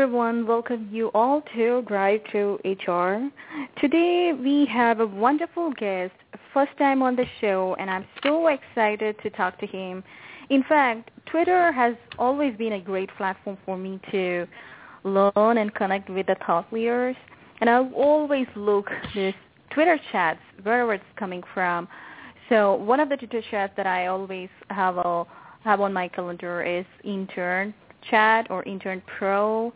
everyone. Welcome you all to Drive to HR. Today we have a wonderful guest, first time on the show, and I'm so excited to talk to him. In fact, Twitter has always been a great platform for me to learn and connect with the thought leaders, and I always look this Twitter chats wherever it's coming from. So one of the Twitter chats that I always have on my calendar is Intern Chat or Intern Pro.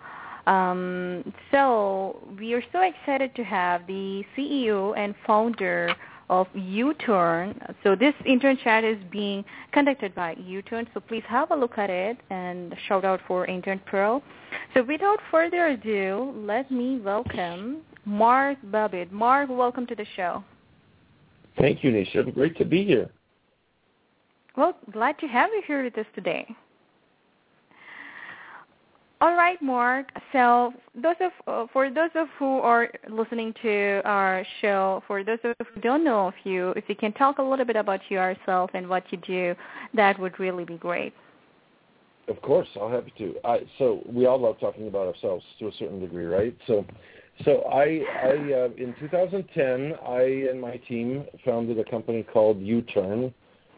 So we are so excited to have the CEO and founder of U-Turn. So this Intern Chat is being conducted by U-Turn, so please have a look at it and shout out for Intern Pro. So without further ado, let me welcome Mark Babbitt. Mark, welcome to the show. Thank you, Nisha. Great to be here. Well, glad to have you here with us today. All right, Mark. So for those of who are listening to our show, for those of who don't know of you, if you can talk a little bit about yourself and what you do, that would really be great. Of course, I'll happy to. So we all love talking about ourselves to a certain degree, right? So I in 2010, I and my team founded a company called U-Turn,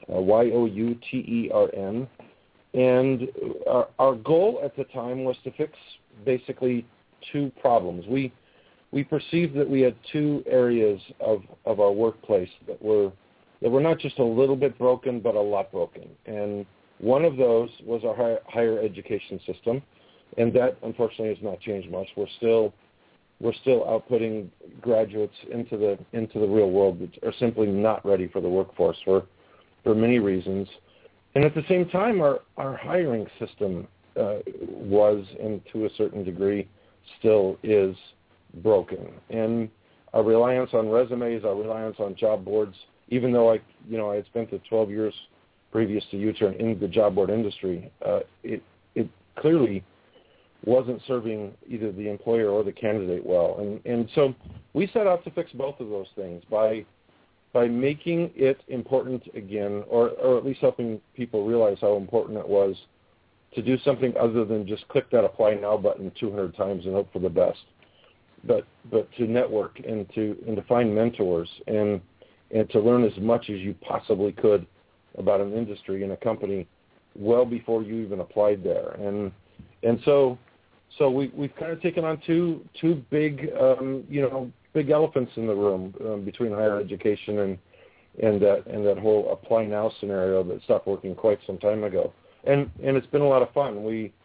Y-O-U-T-E-R-N. And our goal at the time was to fix basically two problems. We perceived that we had two areas of our workplace that were not just a little bit broken, but a lot broken. And one of those was our higher education system, and that unfortunately has not changed much. We're still outputting graduates into the real world that are simply not ready for the workforce for many reasons. And at the same time, our hiring system was, and to a certain degree, still is broken. And our reliance on resumes, our reliance on job boards, even though I had spent the 12 years previous to U-Turn in the job board industry, it clearly wasn't serving either the employer or the candidate well. And so we set out to fix both of those things by making it important again, or at least helping people realize how important it was to do something other than just click that apply now button 200 times and hope for the best, but to network and to find mentors and to learn as much as you possibly could about an industry and a company well before you even applied there. And so we've kind of taken on two big big elephants in the room between higher education and that whole apply now scenario that stopped working quite some time ago. And it's been a lot of fun.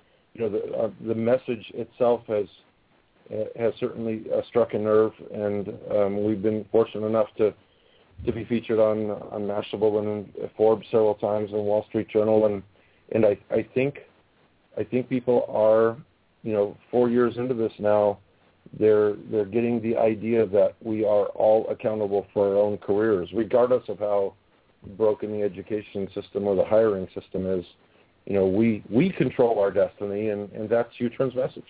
The message itself has certainly struck a nerve, and we've been fortunate enough to be featured on Mashable and Forbes several times and Wall Street Journal, and I think people are 4 years into this now. They're getting the idea that we are all accountable for our own careers, regardless of how broken the education system or the hiring system is. We control our destiny, and that's U-Turn's message.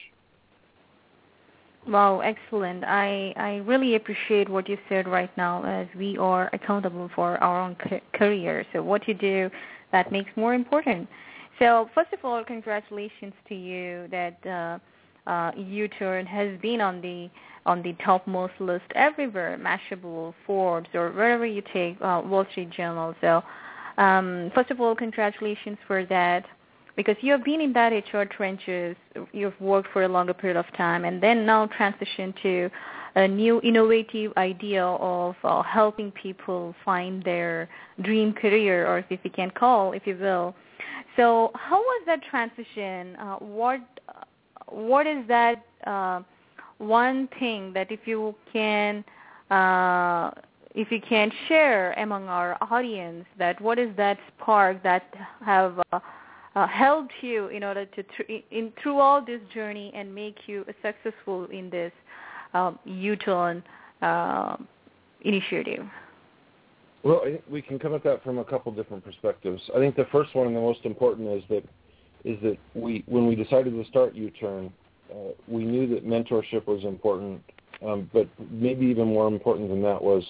Wow, excellent. I really appreciate what you said right now, as we are accountable for our own career. So what you do, that makes more important. So first of all, congratulations to you that U-Turn has been on the topmost list everywhere, Mashable, Forbes, or wherever you take, Wall Street Journal. So first of all, congratulations for that, because you have been in that HR trenches. You've worked for a longer period of time, and then now transition to a new innovative idea of helping people find their dream career, or if you can call, if you will. So how was that transition? What is that one thing that if you can share among our audience, that what is that spark that have helped you in order to through all this journey and make you successful in this U-Turn initiative? Well, I think we can come at that from a couple different perspectives. I think the first one and the most important is that when we decided to start U-Turn, we knew that mentorship was important, but maybe even more important than that was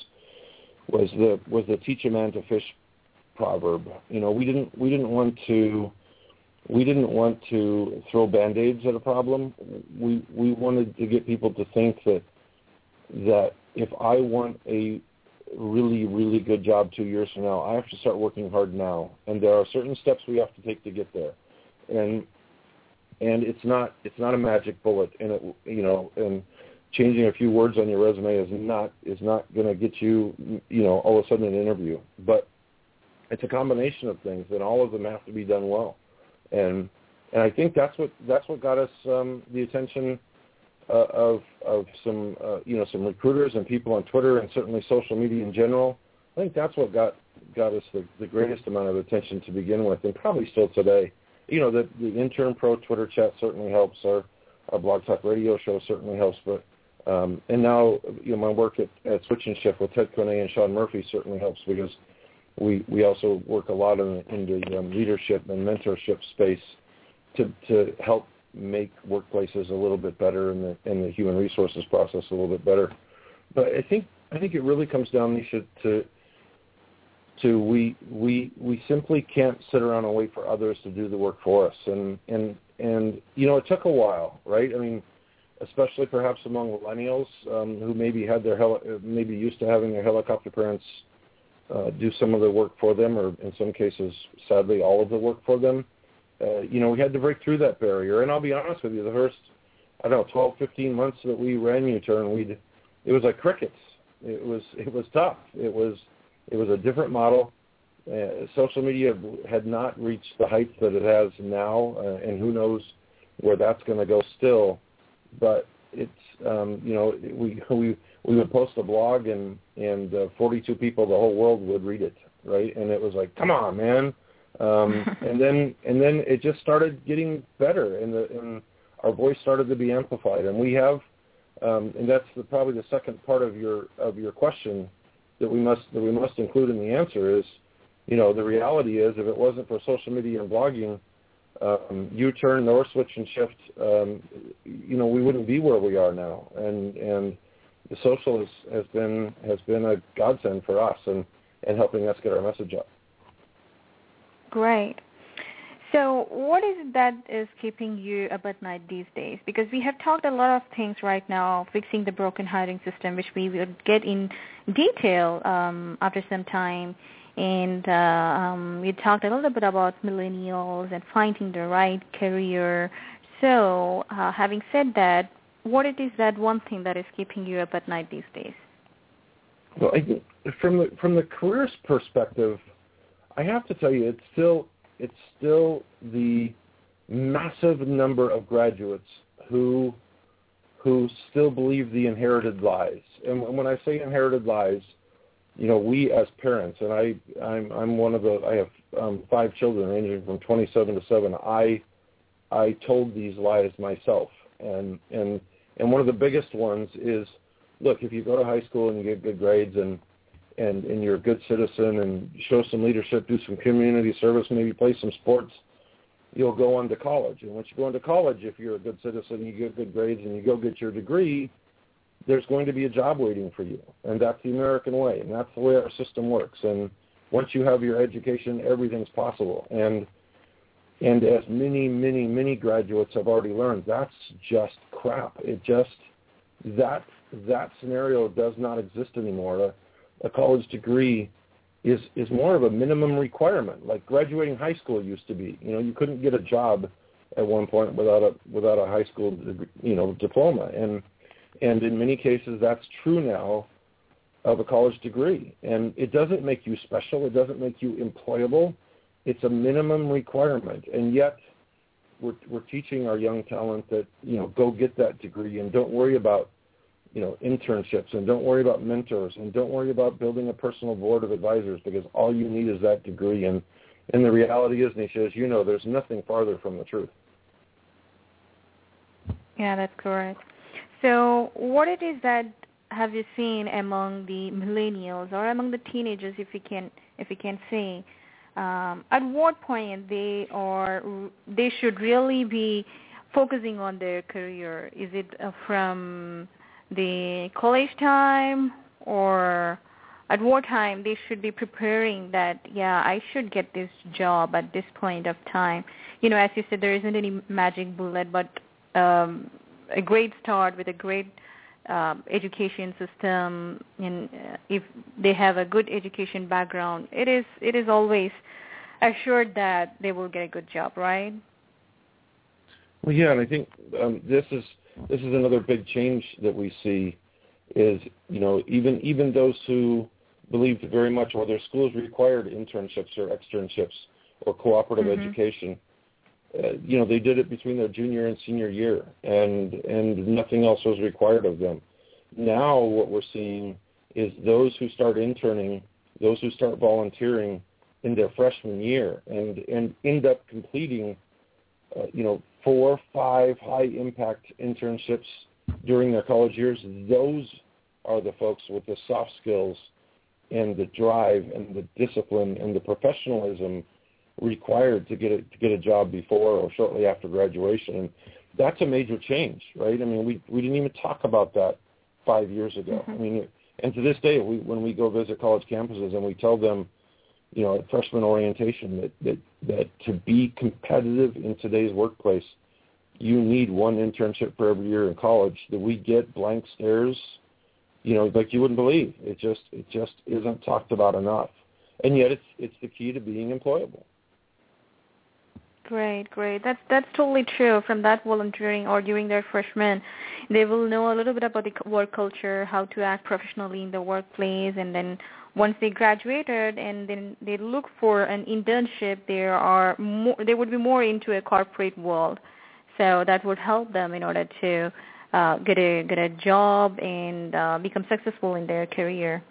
the teach a man to fish proverb. We didn't want to we didn't want to throw Band-Aids at a problem. We wanted to get people to think that if I want a really, really good job 2 years from now, I have to start working hard now. And there are certain steps we have to take to get there. And it's not a magic bullet, and and changing a few words on your resume is not going to get you all of a sudden an interview. But it's a combination of things, and all of them have to be done well. And I think that's what got us the attention of some some recruiters and people on Twitter, and certainly social media in general. I think that's what got us the greatest amount of attention to begin with, and probably still today. The Intern Pro Twitter chat certainly helps. Our Blog Talk Radio show certainly helps. But and now my work at Switch and Shift with Ted Koné and Sean Murphy certainly helps, because we also work a lot in the leadership and mentorship space to help make workplaces a little bit better and the human resources process a little bit better. But I think it really comes down, Nisha, to we simply can't sit around and wait for others to do the work for us. And it took a while, right? I mean, especially perhaps among millennials who maybe had maybe used to having their helicopter parents do some of the work for them, or in some cases, sadly, all of the work for them. We had to break through that barrier. And I'll be honest with you, the first, 12, 15 months that we ran U-Turn, it was like crickets. It was tough. It was a different model. Social media had not reached the heights that it has now, and who knows where that's going to go still. But it's, we would post a blog, and 42 people, the whole world would read it, right? And it was like, come on, man. and then it just started getting better, and our voice started to be amplified. And we have, and that's probably the second part of your question that we must include in the answer is, the reality is, if it wasn't for social media and blogging, U-Turn nor Switch and Shift, we wouldn't be where we are now. And the social has been a godsend for us and helping us get our message out. Great. So what is it that is keeping you up at night these days? Because we have talked a lot of things right now, fixing the broken hiring system, which we will get in detail after some time. And we talked a little bit about millennials and finding the right career. So having said that, what it is that one thing that is keeping you up at night these days? Well, I think from the careers perspective, I have to tell you, it's still the massive number of graduates who still believe the inherited lies. And when I say inherited lies, we as parents, and I'm one of I have 5 children ranging from 27 to 7. I told these lies myself, and one of the biggest ones is, look, if you go to high school and you get good grades and you're a good citizen and show some leadership, do some community service, maybe play some sports, you'll go on to college. And once you go into college, if you're a good citizen, you get good grades and you go get your degree, there's going to be a job waiting for you. And that's the American way, and that's the way our system works. And once you have your education, everything's possible. And as many graduates have already learned, that's just crap. That scenario does not exist anymore. A college degree is more of a minimum requirement, like graduating high school used to be. You couldn't get a job at one point without a high school diploma, and in many cases that's true now of a college degree. And it doesn't make you special. It doesn't make you employable. It's a minimum requirement, and yet we're teaching our young talent that go get that degree and don't worry about internships, and don't worry about mentors, and don't worry about building a personal board of advisors, because all you need is that degree. And the reality is, Nisha, as there's nothing farther from the truth. Yeah, that's correct. So what it is that have you seen among the millennials or among the teenagers, if you can say, at what point they should really be focusing on their career? Is it from the college time, or at what time they should be preparing that, yeah, I should get this job at this point of time. As you said, there isn't any magic bullet, but a great start with a great education system, and if they have a good education background, it is always assured that they will get a good job, right? Well, yeah, and I think this is another big change that we see is, even those who believed very much, or their schools required internships or externships or cooperative education, they did it between their junior and senior year, and nothing else was required of them. Now what we're seeing is those who start interning, those who start volunteering in their freshman year and end up completing, 4 or 5 high-impact internships during their college years, those are the folks with the soft skills and the drive and the discipline and the professionalism required to get a job before or shortly after graduation. And that's a major change, right? I mean, we didn't even talk about that 5 years ago. I mean, and to this day, when we go visit college campuses and we tell them, at freshman orientation that to be competitive in today's workplace, you need 1 internship for every year in college, that we get blank stares, like you wouldn't believe. It just isn't talked about enough. And yet it's the key to being employable. Great. That's totally true. From that volunteering or during their freshman, they will know a little bit about the work culture, how to act professionally in the workplace, and then once they graduated and then they look for an internship, they would be more into a corporate world. So that would help them in order to get a job and become successful in their career.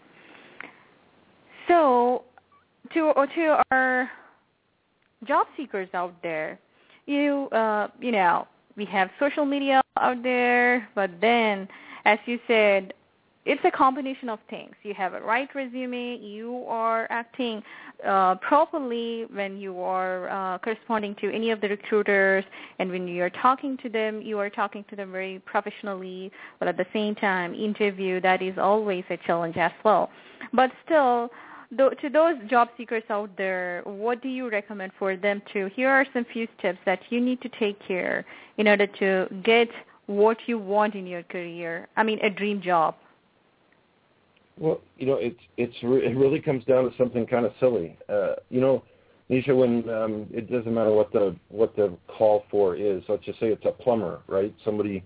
So to our job seekers out there, we have social media out there, but then, as you said, it's a combination of things. You have a right resume, you are acting properly when you are corresponding to any of the recruiters, and when you are talking to them, you are talking to them very professionally, but at the same time, interview, that is always a challenge as well. But still, to those job seekers out there, what do you recommend for them to? Here are some few steps that you need to take care in order to get what you want in your career. I mean, a dream job. Well, it really comes down to something kind of silly. Nisha, when it doesn't matter what the call for is. Let's just say it's a plumber, right? Somebody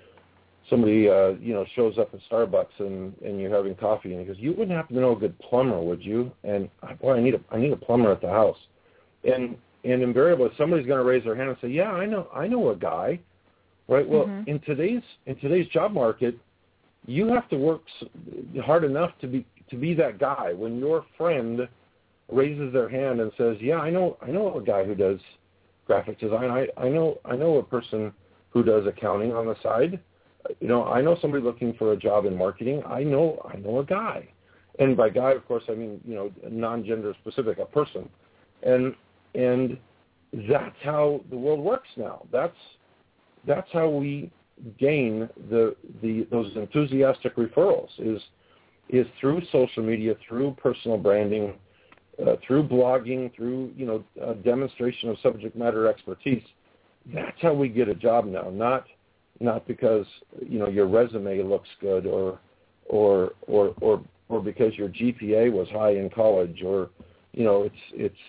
shows up at Starbucks and you're having coffee and he goes, "You wouldn't happen to know a good plumber, would you?" And boy, I need a plumber at the house. And invariably somebody's going to raise their hand and say, "Yeah, I know a guy." Right? Well, in today's job market, you have to work hard enough to be that guy. When your friend raises their hand and says, "Yeah, I know a guy who does graphic design. I know a person who does accounting on the side. I know somebody looking for a job in marketing. I know a guy." And by guy, of course, I mean non-gender specific, a person. And that's how the world works now. That's how we gain those enthusiastic referrals is through social media, through personal branding, through blogging, through demonstration of subject matter expertise. That's how we get a job now, not because your resume looks good or because your GPA was high in college, or it's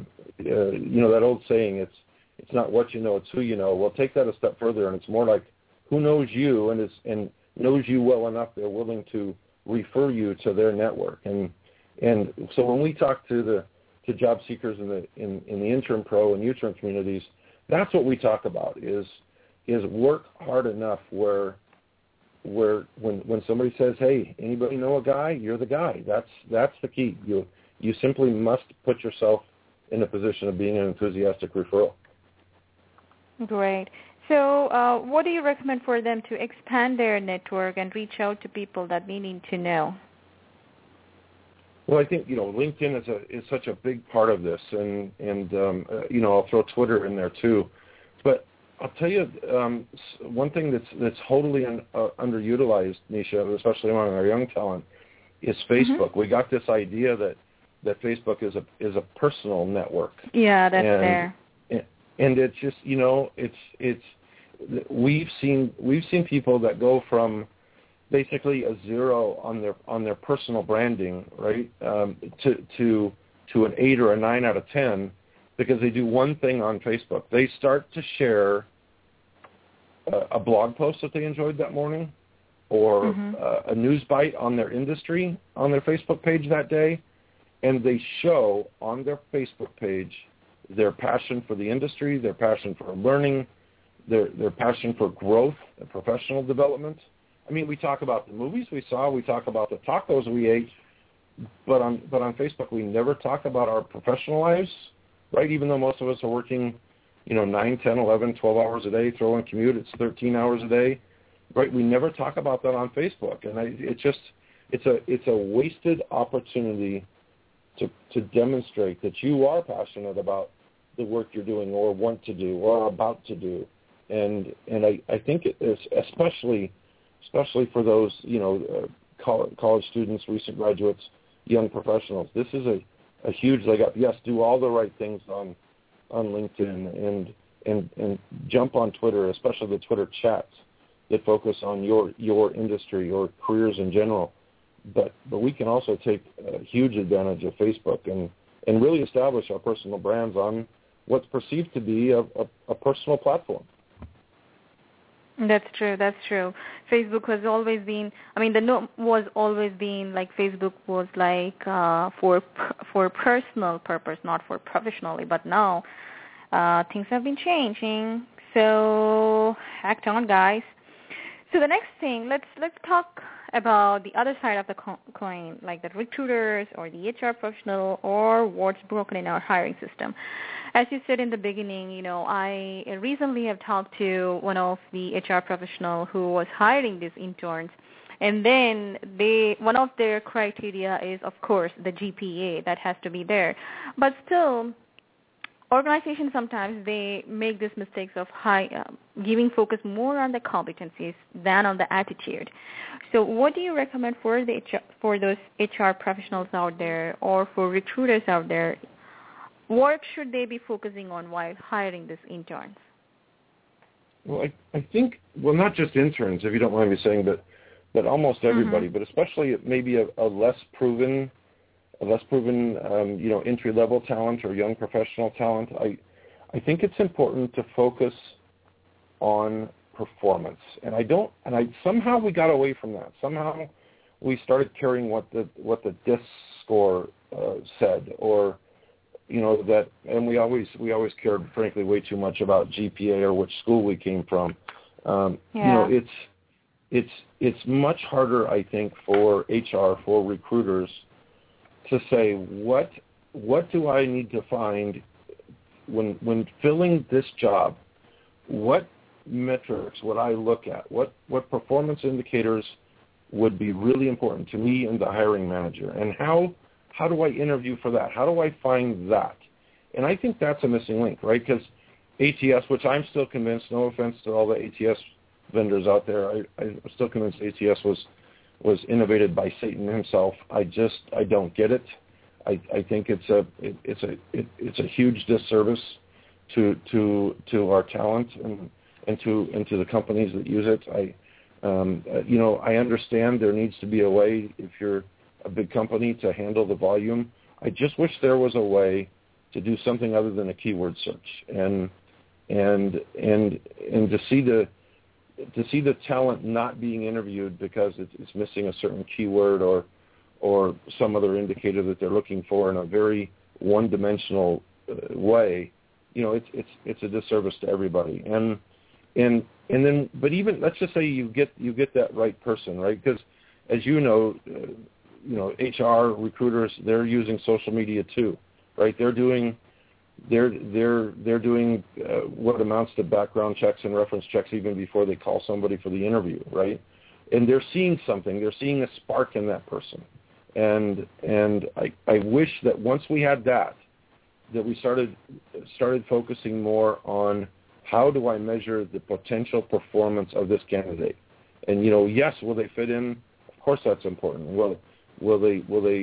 that old saying, it's not what you know, it's who you know. Well, take that a step further, and it's more like who knows you and knows you well enough they're willing to refer you to their network. And so when we talk to job seekers in the intern pro and U-turn communities, that's what we talk about is work hard enough where when somebody says, "Hey, anybody know a guy?" You're the guy. That's the key. You simply must put yourself in a position of being an enthusiastic referral. Great. So what do you recommend for them to expand their network and reach out to people that they need to know? Well, I think LinkedIn is such a big part of this, and I'll throw Twitter in there too. But I'll tell you one thing that's totally underutilized, Nisha, especially among our young talent, is Facebook. We got this idea that Facebook is a personal network. Yeah, that's there. And it's just, it's we've seen people that go from basically a 0 on their personal branding, right, to an 8 or a 9 out of 10 because they do one thing on Facebook. They start to share a blog post that they enjoyed that morning, or a news bite on their industry on their Facebook page that day, and they show on their Facebook page their passion for the industry, their passion for learning, their passion for growth and professional development. I mean, we talk about the movies we saw, we talk about the tacos we ate, but on Facebook we never talk about our professional lives, right? Even though most of us are working, 9, 10, 11, 12 hours a day, throw in commute, it's 13 hours a day, right? We never talk about that on Facebook, and it's a wasted opportunity to demonstrate that you are passionate about the work you're doing or want to do or are about to do. And I think it is especially for those, college students, recent graduates, young professionals. This is a huge leg up. Yes, do all the right things on LinkedIn and jump on Twitter, especially the Twitter chats that focus on your industry or careers in general. But we can also take a huge advantage of Facebook and really establish our personal brands on what's perceived to be a personal platform. That's true. Facebook has always been, the norm was always been like Facebook was like for personal purpose, not for professionally. But now things have been changing. So act on, guys. So the next thing, let's talk about the other side of the coin, like the recruiters or the HR professional or what's broken in our hiring system. As you said in the beginning, I recently have talked to one of the HR professional who was hiring these interns, and then one of their criteria is, of course, the GPA that has to be there. But still, organizations sometimes they make these mistakes of giving focus more on the competencies than on the attitude. So what do you recommend for those HR professionals out there or for recruiters out there? What should they be focusing on while hiring these interns? Well, I think, not just interns, if you don't mind me saying, but almost everybody, but especially maybe a less proven entry-level talent or young professional talent. I think it's important to focus on performance, and somehow we got away from that. Somehow we started caring what the DISC score said, or that, and we always cared, frankly, way too much about GPA or which school we came from. It's much harder, I think, for HR, for recruiters, to say what do I need to find when filling this job? What metrics would I look at? What performance indicators would be really important to me and the hiring manager? And how do I interview for that? How do I find that? And I think that's a missing link, right? Because ATS, which I'm still convinced, no offense to all the ATS vendors out there, I'm still convinced ATS was innovated by Satan himself. I don't get it. I think it's a huge disservice to our talent and to the companies that use it. I understand there needs to be a way, if you're a big company, to handle the volume. I just wish there was a way to do something other than a keyword search and to see the talent not being interviewed because it's missing a certain keyword or some other indicator that they're looking for in a very one-dimensional way. It's a disservice to everybody. And then, but even let's just say you get that right person, right? Because as HR recruiters, they're using social media too, right? They're doing what amounts to background checks and reference checks even before they call somebody for the interview, right? And they're seeing something. They're seeing a spark in that person. And I wish that once we had that we started focusing more on how do I measure the potential performance of this candidate. And, yes, will they fit in? Of course that's important. Will Will they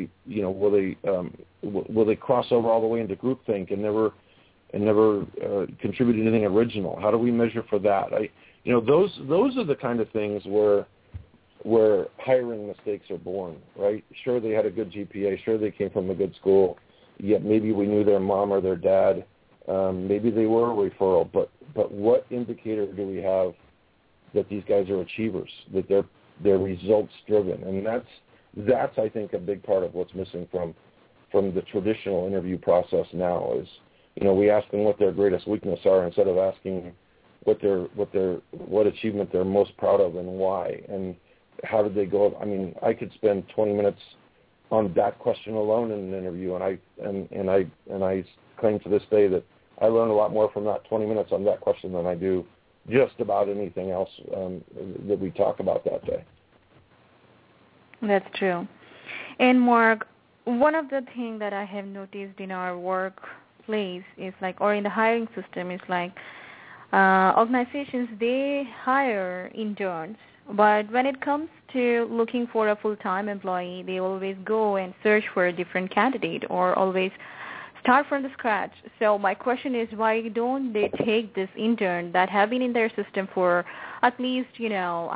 cross over all the way into groupthink and never contribute anything original? How do we measure for that? Those are the kind of things where hiring mistakes are born, right? Sure, they had a good GPA. Sure, they came from a good school. Yet maybe we knew their mom or their dad. Maybe they were a referral. But what indicator do we have that these guys are achievers, that they're results driven? And that's I think a big part of what's missing from the traditional interview process now is, we ask them what their greatest weakness are instead of asking what achievement they're most proud of and why, and how did they go. I mean, I could spend 20 minutes on that question alone in an interview, and I claim to this day that I learned a lot more from that 20 minutes on that question than I do just about anything else that we talk about that day. That's true. And Mark, one of the things that I have noticed in our workplace is or in the hiring system is organizations, they hire interns, but when it comes to looking for a full-time employee, they always go and search for a different candidate or always start from the scratch. So my question is, why don't they take this intern that have been in their system for at least 6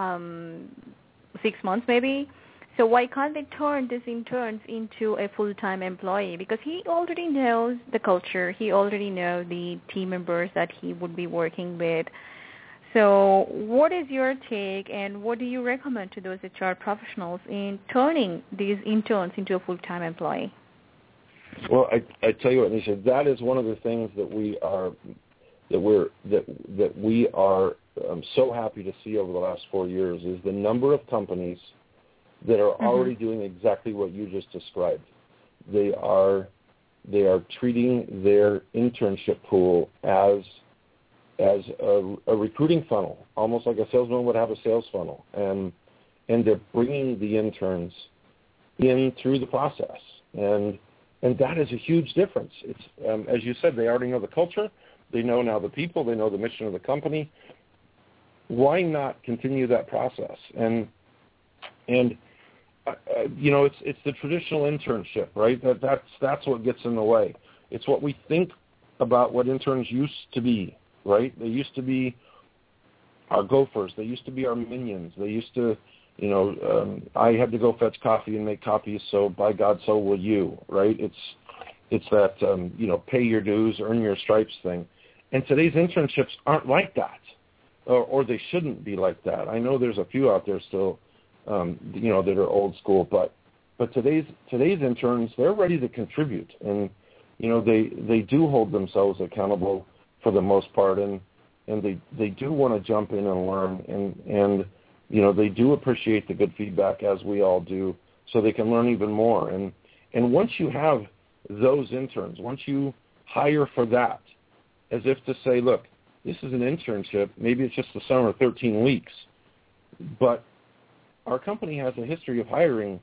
months maybe? So why can't they turn these interns into a full-time employee? Because he already knows the culture. He already knows the team members that he would be working with. So what is your take, and what do you recommend to those HR professionals in turning these interns into a full-time employee? Well, I tell you what, Nisha, that is one of the things that we are so happy to see over the last 4 years is the number of companies that are already doing exactly what you just described. They are treating their internship pool as a recruiting funnel, almost like a salesman would have a sales funnel, and they're bringing the interns in through the process, and that is a huge difference. It's as you said, they already know the culture, they know now the people, they know the mission of the company. Why not continue that process? And it's the traditional internship, right? That's what gets in the way. It's what we think about what interns used to be, right? They used to be our gophers. They used to be our minions. They used to, I had to go fetch coffee and make copies, so by God, so will you, right? It's that, pay your dues, earn your stripes thing. And today's internships aren't like that, or they shouldn't be like that. I know there's a few out there still, that are old school, but today's interns, they're ready to contribute, and they do hold themselves accountable for the most part, and they do want to jump in and learn, and they do appreciate the good feedback, as we all do, so they can learn even more. And once you have those interns, once you hire for that, as if to say, look, this is an internship, maybe it's just the summer, 13 weeks, but our company has a history of hiring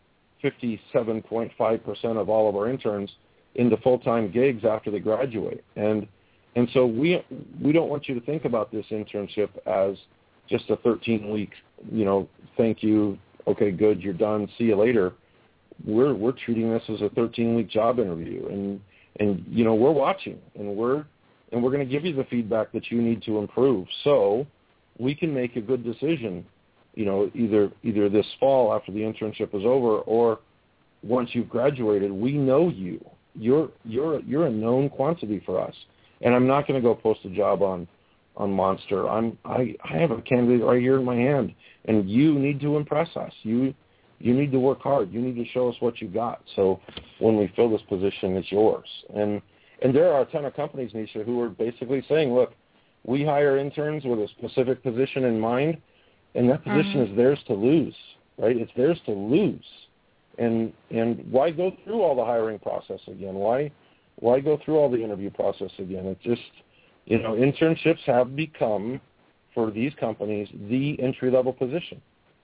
57.5% of all of our interns into full-time gigs after they graduate. And so we don't want you to think about this internship as just a 13-week, thank you, okay, good, you're done, see you later. We're treating this as a 13-week job interview, and we're watching, and we're going to give you the feedback that you need to improve, so we can make a good decision. Either this fall after the internship is over, or once you've graduated. We know you. You're a known quantity for us, and I'm not going to go post a job on Monster. I have a candidate right here in my hand, and you need to impress us. You need to work hard. You need to show us what you got. So when we fill this position, it's yours. And there are a ton of companies, Nisha, who are basically saying, look, we hire interns with a specific position in mind. And that position is theirs to lose, right? It's theirs to lose. And why go through all the hiring process again? Why go through all the interview process again? It's just, internships have become, for these companies, the entry-level position.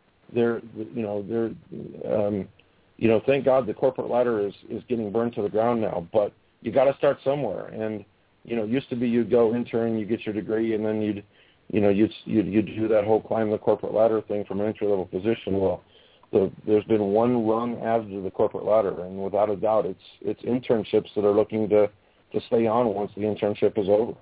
Thank God the corporate ladder is getting burned to the ground now, but you got to start somewhere. And, used to be you'd go intern, you get your degree, and then you'd do that whole climb the corporate ladder thing from an entry-level position. Well, there's been one rung added to the corporate ladder, and without a doubt, it's internships that are looking to stay on once the internship is over.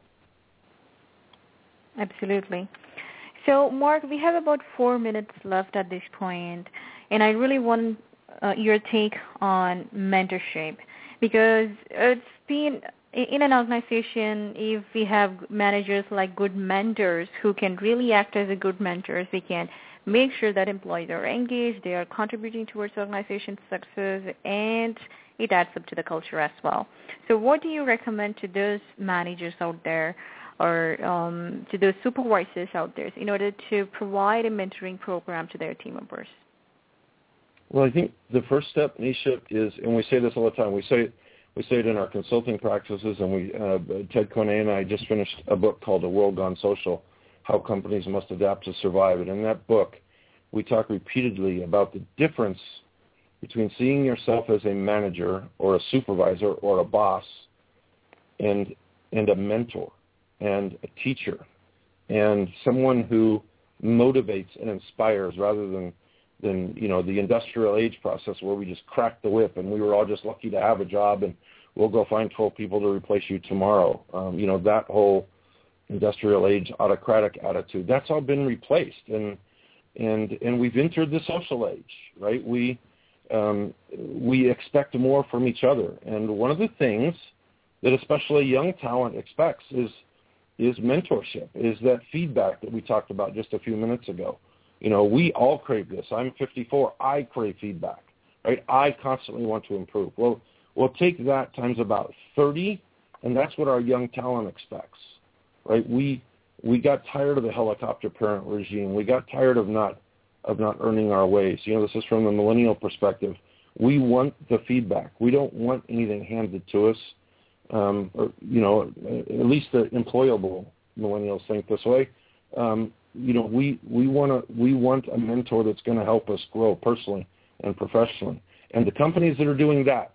Absolutely. So, Mark, we have about 4 minutes left at this point, and I really want your take on mentorship, because it's been in an organization, if we have managers like good mentors who can really act as a good mentors, they can make sure that employees are engaged, they are contributing towards the organization's success, and it adds up to the culture as well. So what do you recommend to those managers out there, or to those supervisors out there, in order to provide a mentoring program to their team members? Well, I think the first step, Nisha, is, and we say this all the time, we say it in our consulting practices, and Ted Koene and I just finished a book called A World Gone Social, How Companies Must Adapt to Survive. And in that book, we talk repeatedly about the difference between seeing yourself as a manager or a supervisor or a boss and a mentor and a teacher and someone who motivates and inspires, rather than the industrial age process where we just cracked the whip and we were all just lucky to have a job and we'll go find 12 people to replace you tomorrow. That whole industrial age autocratic attitude, that's all been replaced, and we've entered the social age, right? We expect more from each other, and one of the things that especially young talent expects is mentorship, is that feedback that we talked about just a few minutes ago. We all crave this. I'm 54. I crave feedback, right? I constantly want to improve. Well, we'll take that times about 30, and that's what our young talent expects, right? We got tired of the helicopter parent regime. We got tired of not earning our ways. This is from the millennial perspective. We want the feedback. We don't want anything handed to us. Or at least the employable millennials think this way. We want a mentor that's going to help us grow personally and professionally. And the companies that are doing that,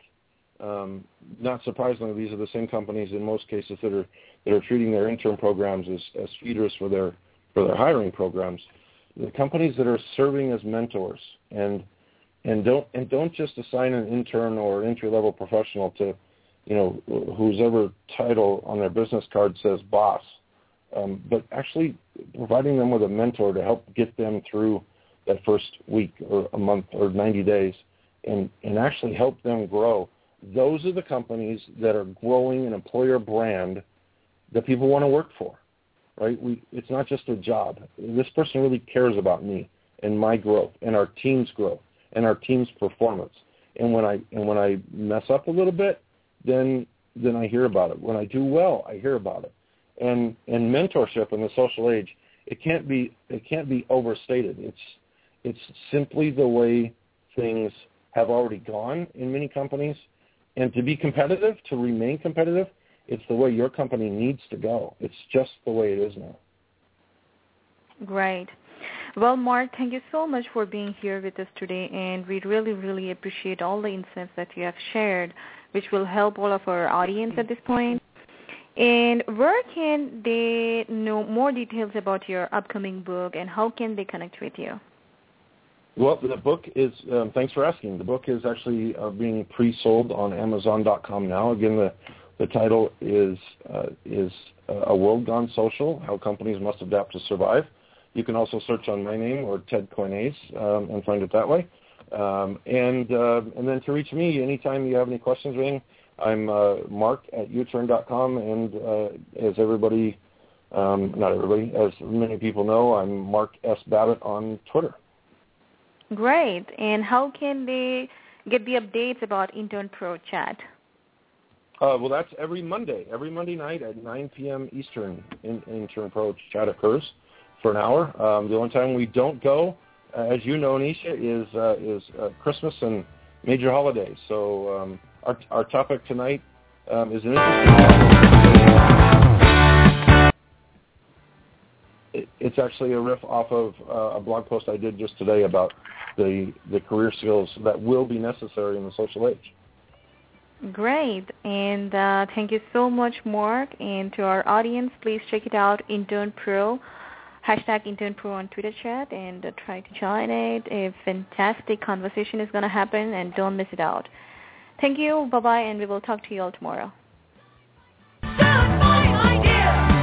not surprisingly, these are the same companies in most cases that are treating their intern programs as feeders for their hiring programs. The companies that are serving as mentors and don't just assign an intern or entry-level professional to whose ever title on their business card says boss, but actually providing them with a mentor to help get them through that first week or a month or 90 days and actually help them grow. Those are the companies that are growing an employer brand that people want to work for, right? It's not just a job. This person really cares about me and my growth and our team's growth and our team's performance. And when I mess up a little bit, then I hear about it. When I do well, I hear about it. And mentorship in the social age, it can't be overstated. It's simply the way things have already gone in many companies. And to be competitive, to remain competitive, it's the way your company needs to go. It's just the way it is now. Great. Well, Mark, thank you so much for being here with us today, and we really, really appreciate all the insights that you have shared, which will help all of our audience at this point. And where can they know more details about your upcoming book, and how can they connect with you? Well, the book is, thanks for asking, the book is actually being pre-sold on Amazon.com now. Again, the title is A World Gone Social, How Companies Must Adapt to Survive. You can also search on my name or Ted Koene's and find it that way. And then to reach me, anytime you have any questions or anything, I'm mark@uturn.com, and as everybody, not everybody, as many people know, I'm Mark S. Babbitt on Twitter. Great. And how can they get the updates about Intern Pro Chat? Well, that's every Monday night at 9 p.m. Eastern. Intern Pro Chat occurs for an hour. The only time we don't go, as you know, Nisha, is Christmas and major holidays. So our topic tonight is an interesting topic. It's actually a riff off of a blog post I did just today about the career skills that will be necessary in the social age. Great. And thank you so much, Mark. And to our audience, please check it out, Intern Pro. #InternPro on Twitter chat and try to join it. A fantastic conversation is going to happen, and don't miss it out. Thank you. Bye-bye, and we will talk to you all tomorrow. That's my idea.